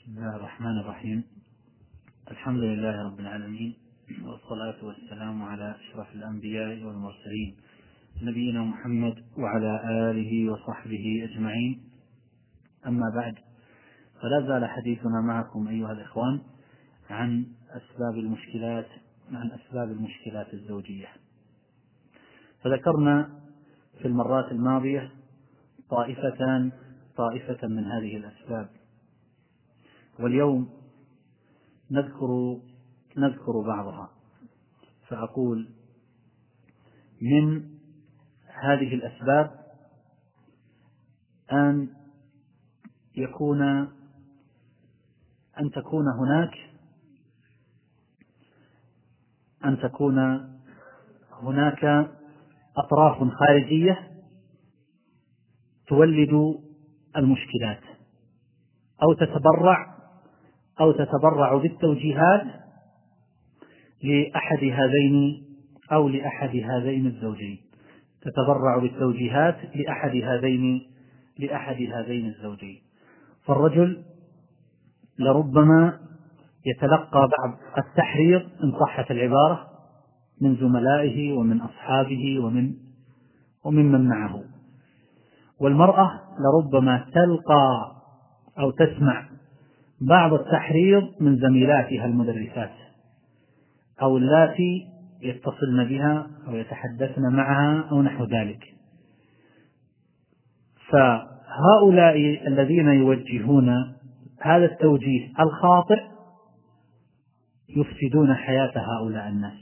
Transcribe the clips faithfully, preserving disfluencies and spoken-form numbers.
بسم الله الرحمن الرحيم. الحمد لله رب العالمين، والصلاة والسلام على أشرف الأنبياء والمرسلين نبينا محمد وعلى آله وصحبه أجمعين. أما بعد، فلا زال حديثنا معكم أيها الإخوان عن أسباب المشكلات عن أسباب المشكلات الزوجية. فذكرنا في المرات الماضية طائفتان طائفة من هذه الأسباب، واليوم نذكر نذكر بعضها. فأقول: من هذه الأسباب أن يكون أن تكون هناك أن تكون هناك أطراف خارجية تولد المشكلات، أو تتبرع أو تتبرع بالتوجيهات لأحد هذين أو لأحد هذين الزوجين تتبرع بالتوجيهات لأحد هذين لأحد هذين الزوجين. فالرجل لربما يتلقى بعض التحريض إن صحت العبارة من زملائه ومن أصحابه ومن ومن من معه، والمرأة لربما تلقى أو تسمع بعض التحريض من زميلاتها المدرسات أو اللاتي يتصلن بها أو يتحدثن معها أو نحو ذلك. فهؤلاء الذين يوجهون هذا التوجيه الخاطئ يفسدون حياة هؤلاء الناس.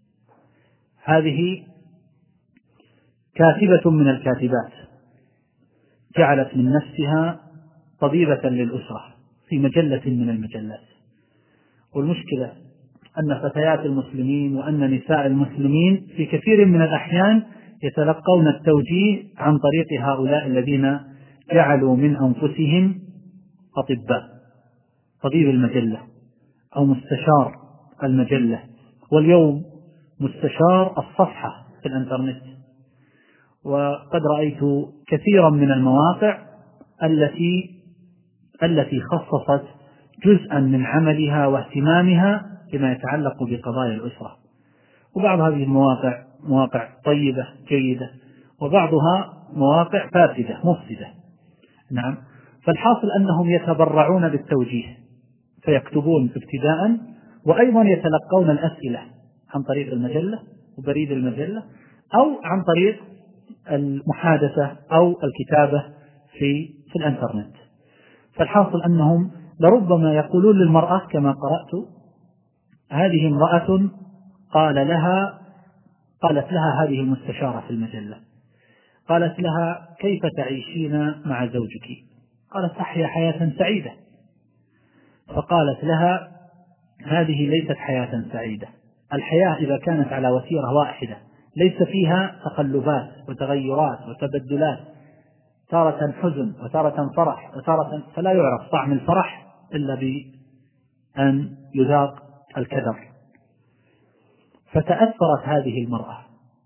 هذه كاتبة من الكاتبات جعلت من نفسها طبيبة للأسرة في مجلة من المجلات، والمشكلة أن فتيات المسلمين وأن نساء المسلمين في كثير من الأحيان يتلقون التوجيه عن طريق هؤلاء الذين جعلوا من أنفسهم أطباء، طبيب المجلة أو مستشار المجلة، واليوم مستشار الصفحة في الإنترنت. وقد رأيت كثيرا من المواقع التي التي خصصت جزءا من عملها واهتمامها بما يتعلق بقضايا الأسرة. وبعض هذه المواقع مواقع طيبة جيدة، وبعضها مواقع فاسدة مفسدة. نعم. فالحاصل أنهم يتبرعون بالتوجيه، فيكتبون ابتداء، وأيضا يتلقون الأسئلة عن طريق المجلة وبريد المجلة، أو عن طريق المحادثة أو الكتابة في في الإنترنت. فالحاصل أنهم لربما يقولون للمرأة كما قرأت: هذه امرأة قال لها قالت لها هذه المستشارة في المجلة، قالت لها: كيف تعيشين مع زوجك؟ قالت: أحيا حياة سعيدة. فقالت لها: هذه ليست حياة سعيدة. الحياة إذا كانت على وتيرة واحدة ليس فيها تقلبات وتغيرات وتبدلات، تارة حزن وتارة فرح وتارة، فلا يعرف طعم الفرح إلا بأن يذاق الكدر. فتأثرت هذه المرأة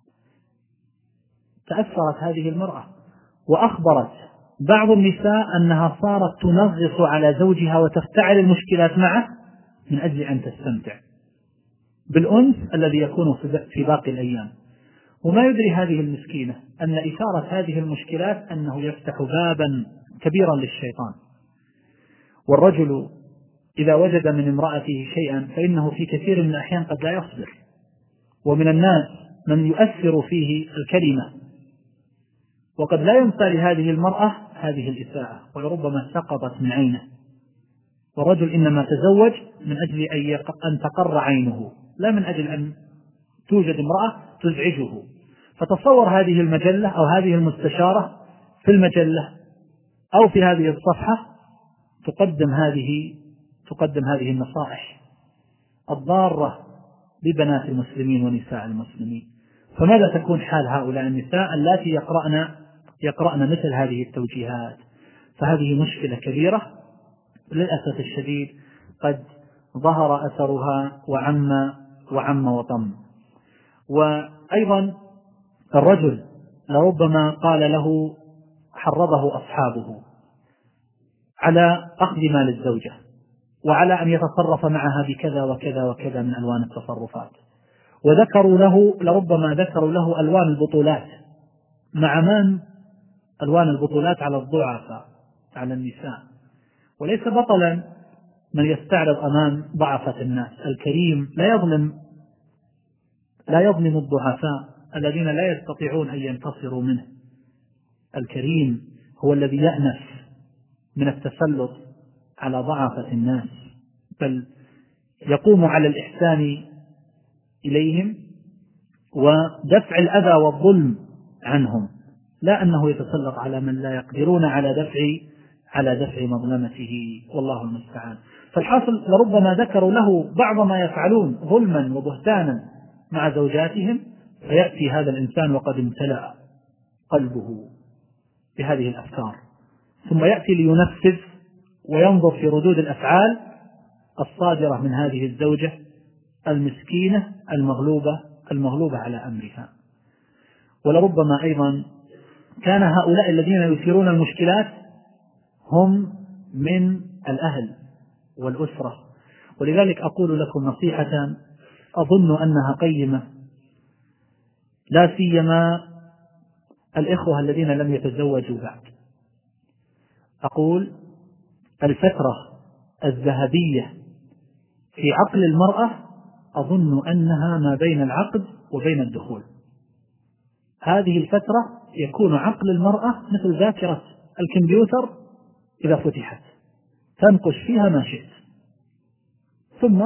تأثرت هذه المرأة وأخبرت بعض النساء أنها صارت تنغص على زوجها وتفتعل المشكلات معه من أجل أن تستمتع بالأنس الذي يكون في باقي الأيام. وما يدري هذه المسكينة أن إثارة هذه المشكلات أنه يفتح بابا كبيرا للشيطان. والرجل إذا وجد من امرأته شيئا فإنه في كثير من الأحيان قد لا يصبر، ومن الناس من يؤثر فيه الكلمة، وقد لا ينسى لهذه المرأة هذه الإساءة ولربما سقطت من عينه. والرجل إنما تزوج من أجل أن تقر عينه، لا من أجل أن توجد امرأة تزعجه. فتصور هذه المجلة أو هذه المستشارة في المجلة أو في هذه الصفحة تقدم هذه تقدم هذه النصائح الضارة ببنات المسلمين ونساء المسلمين. فماذا تكون حال هؤلاء النساء اللاتي يقرأن يقرأن مثل هذه التوجيهات؟ فهذه مشكلة كبيرة للأسف الشديد، قد ظهر أثرها وعم وعم وطم. وأيضا الرجل لربما قال له حرضه أصحابه على أخذ مال الزوجة، وعلى أن يتصرف معها بكذا وكذا وكذا من ألوان التصرفات. وذكروا له لربما ذكروا له ألوان البطولات، مع من ألوان البطولات على الضعفاء على النساء، وليس بطلا من يستعرض أمام ضعفة الناس. الكريم لا يظلم لا يظلم الضعفاء الذين لا يستطيعون أن ينتصروا منه. الكريم هو الذي يأنف من التسلط على ضعفة الناس، بل يقوم على الإحسان إليهم ودفع الأذى والظلم عنهم، لا أنه يتسلط على من لا يقدرون على دفع على دفع مظلمته، والله المستعان. فالحاصل لربما ذكروا له بعض ما يفعلون ظلما وبهتانا مع زوجاتهم، فيأتي هذا الإنسان وقد امتلأ قلبه بهذه الأفكار، ثم يأتي لينفذ وينظر في ردود الأفعال الصادرة من هذه الزوجة المسكينة المغلوبة المغلوبة على أمرها. ولربما أيضا كان هؤلاء الذين يثيرون المشكلات هم من الأهل والأسرة. ولذلك أقول لكم نصيحة أظن أنها قيمة، لا سيما الإخوة الذين لم يتزوجوا بعد. أقول الفترة الذهبية في عقل المرأة أظن أنها ما بين العقد وبين الدخول. هذه الفترة يكون عقل المرأة مثل ذاكرة الكمبيوتر إذا فتحت، تنقش فيها ما شئت ثم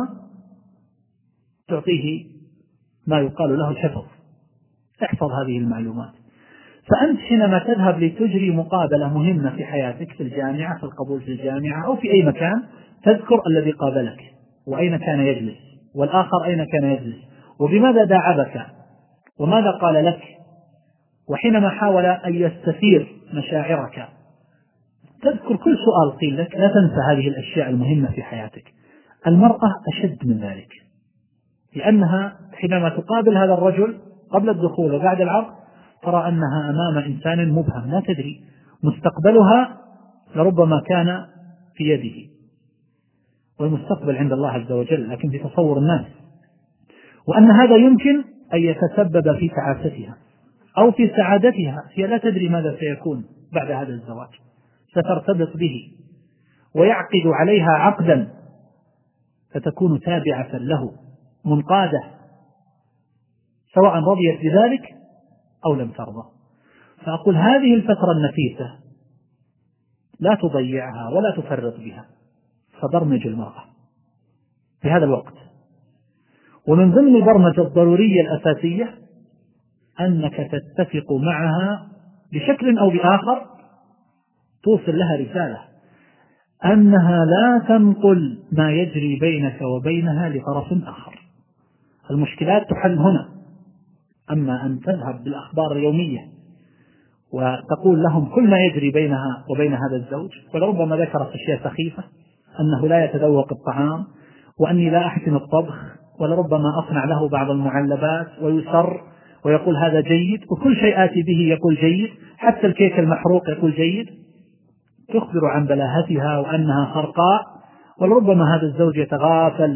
تعطيه ما يقال له الحفظ، احفظ هذه المعلومات. فأنت حينما تذهب لتجري مقابلة مهمة في حياتك، في الجامعة، في القبول في الجامعة أو في أي مكان، تذكر الذي قابلك وأين كان يجلس، والآخر أين كان يجلس، وبماذا داعبك، وماذا قال لك، وحينما حاول أن يستثير مشاعرك تذكر كل سؤال قيل لك. لا تنسى هذه الأشياء المهمة في حياتك. المرأة أشد من ذلك، لأنها حينما تقابل هذا الرجل قبل الدخول وبعد العقد ترى أنها أمام إنسان مبهم، لا تدري مستقبلها لربما كان في يده، والمستقبل عند الله عز وجل لكن في تصور الناس، وأن هذا يمكن أن يتسبب في تعاستها أو في سعادتها. هي لا تدري ماذا سيكون بعد هذا الزواج، سترتبط به ويعقد عليها عقدا فتكون تابعة له منقادة، سواء رضيت بذلك أو لم ترضى. فأقول هذه الفترة النفيسة لا تضيعها ولا تفرط بها، فبرمج المرأة في هذا الوقت. ومن ضمن البرمجة الضرورية الأساسية أنك تتفق معها بشكل أو بآخر، توصل لها رسالة أنها لا تنقل ما يجري بينك وبينها لطرف آخر. المشكلات تحل هنا. أما أن تذهب بالأخبار اليومية وتقول لهم كل ما يجري بينها وبين هذا الزوج، ولربما ذكرت أشياء سخيفة، أنه لا يتذوق الطعام، وأني لا أحسن الطبخ، ولربما أصنع له بعض المعلبات ويسر ويقول هذا جيد، وكل شيء آتي به يقول جيد، حتى الكيك المحروق يقول جيد، تخبر عن بلاهتها وأنها خرقاء. ولربما هذا الزوج يتغافل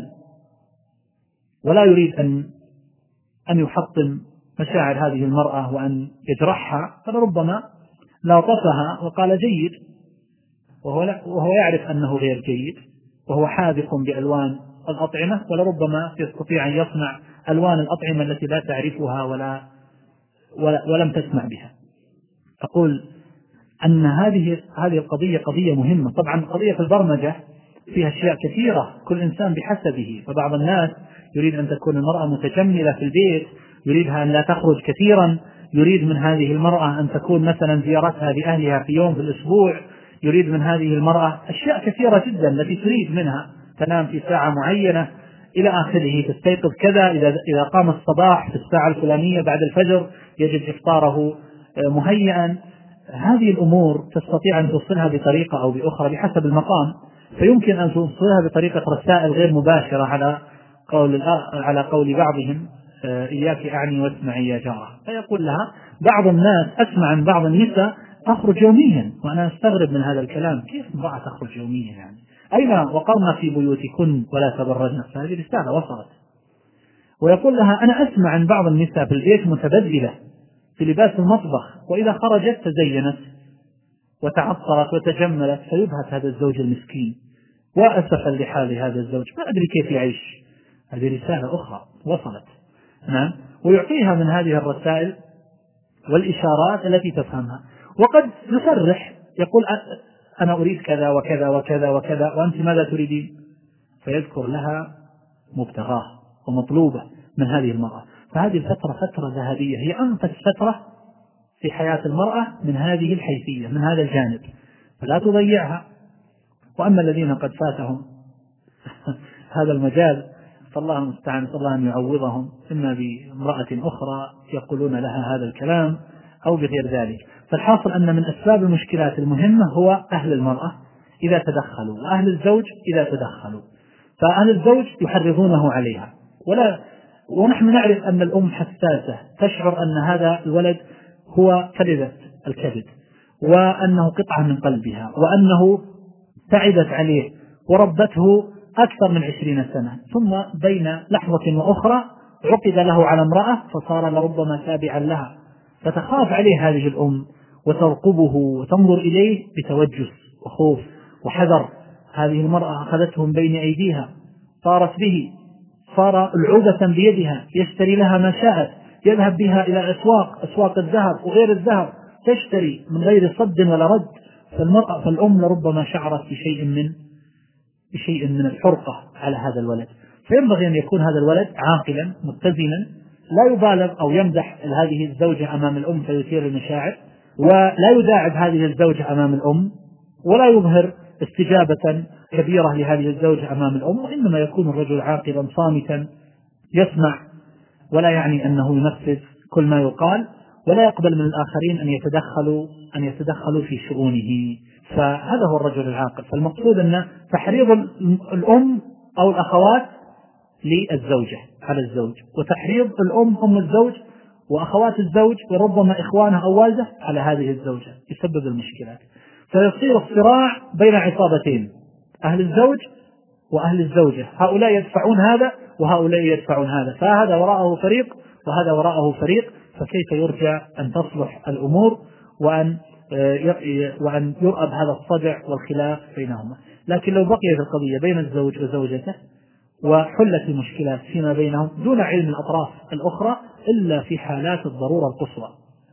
ولا يريد أن أن يحطم مشاعر هذه المرأة وأن يجرحها، فلربما لاطفها وقال جيد وهو, وهو يعرف أنه غير جيد، وهو حاذق بألوان الأطعمة، ولربما يستطيع أن يصنع ألوان الأطعمة التي لا تعرفها ولا, ولا ولم تسمع بها. أقول أن هذه هذه القضية قضية مهمة. طبعا قضية البرمجة فيها أشياء كثيرة، كل إنسان بحسبه. فبعض الناس يريد أن تكون المرأة متجملة في البيت، يريدها أن لا تخرج كثيرا، يريد من هذه المرأة أن تكون مثلا زيارتها لأهلها في يوم في الأسبوع، يريد من هذه المرأة أشياء كثيرة جدا التي تريد منها، تنام في ساعة معينة إلى آخره، تستيقظ كذا، إذا إذا قام الصباح في الساعة الفلانية بعد الفجر يجب إفطاره مهيئا. هذه الأمور تستطيع أن توصلها بطريقة أو بأخرى بحسب المقام، فيمكن أن توصلها بطريقة رسائل غير مباشرة على قول على قول بعضهم إياك أعني واسمعي يا جارة. فيقول لها بعض الناس، أسمع عن بعض النساء تخرج يوميا، وأنا أستغرب من هذا الكلام، كيف امرأة تخرج يوميا؟ يعني أين وقرنا في بيوتكن ولا تبرجن، فهذه رسالة وصلت. ويقول لها أنا أسمع عن بعض النساء في البيت متبذلة في لباس المطبخ، وإذا خرجت تزينت وتعطرت وتجملت، فيبهت هذا الزوج المسكين وأسفا لحال هذا الزوج ما أدري كيف يعيش. هذه رسالة أخرى وصلت. نعم. ويعطيها من هذه الرسائل والإشارات التي تفهمها، وقد يصرح يقول أنا أريد كذا وكذا وكذا وكذا وأنت ماذا تريدين، فيذكر لها مبتغاه ومطلوبة من هذه المرأة. فهذه الفترة فترة ذهبية، هي أنفس فترة في حياة المرأة من هذه الحيثية، من هذا الجانب، فلا تضيعها. وأما الذين قد فاتهم هذا المجال فالله المستعان، نسأل الله أن يعوضهم إما بامرأة أخرى يقولون لها هذا الكلام أو بغير ذلك. فالحاصل أن من أسباب المشكلات المهمة هو أهل المرأة إذا تدخلوا، وأهل الزوج إذا تدخلوا. فأهل الزوج يحرضونه عليها، ولا ونحن نعرف أن الأم حساسة، تشعر أن هذا الولد هو كبدة الكبد، وأنه قطعة من قلبها، وأنه تعبت عليه وربته أكثر من عشرين سنة، ثم بين لحظة وأخرى عقد له على امرأة فصار لربما تابعا لها، فتخاف عليه هذه الأم وترقبه وتنظر إليه بتوجس وخوف وحذر. هذه المرأة أخذته من بين أيديها، صارت به، صار العودة بيدها، يشتري لها ما شاءت، يذهب بها إلى أسواق أسواق الذهب وغير الذهب، تشتري من غير صد ولا رد. فالمرأة فالأم لربما شعرت بشيء من بشيء من الحرقة على هذا الولد. فينبغي أن يكون هذا الولد عاقلا متزنا، لا يبالغ أو يمدح هذه الزوجة أمام الأم فيثير المشاعر، ولا يداعب هذه الزوجة أمام الأم، ولا يظهر استجابة كبيرة لهذه الزوجة أمام الأم، وإنما يكون الرجل عاقلا صامتا يسمع ولا يعني أنه ينفذ كل ما يقال، ولا يقبل من الآخرين أن يتدخلوا أن يتدخلوا في شؤونه. فهذا هو الرجل العاقل. فالمقصود أن تحريض الأم أو الأخوات للزوجة على الزوج، وتحريض الأم أم الزوج وأخوات الزوج وربما إخوانها أو والده على هذه الزوجة يسبب المشكلات. فيصير الصراع بين عصابتين، أهل الزوج وأهل الزوجة، هؤلاء يدفعون هذا وهؤلاء يدفعون هذا، فهذا وراءه فريق وهذا وراءه فريق. فكيف يرجى أن تصلح الأمور وأن وأن يؤب هذا الصدع والخلاف بينهما؟ لكن لو بقيت القضية بين الزوج وزوجته وحلت المشكلات فيما بينهم دون علم الأطراف الأخرى إلا في حالات الضرورة القصوى.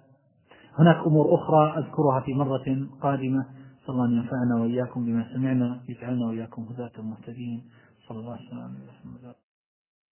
هناك أمور أخرى أذكرها في مرة قادمة. صلى الله أن ينفعنا وإياكم بما سمعنا، يجعلنا وإياكم هداة مهتدين. صلى الله عليه وسلم.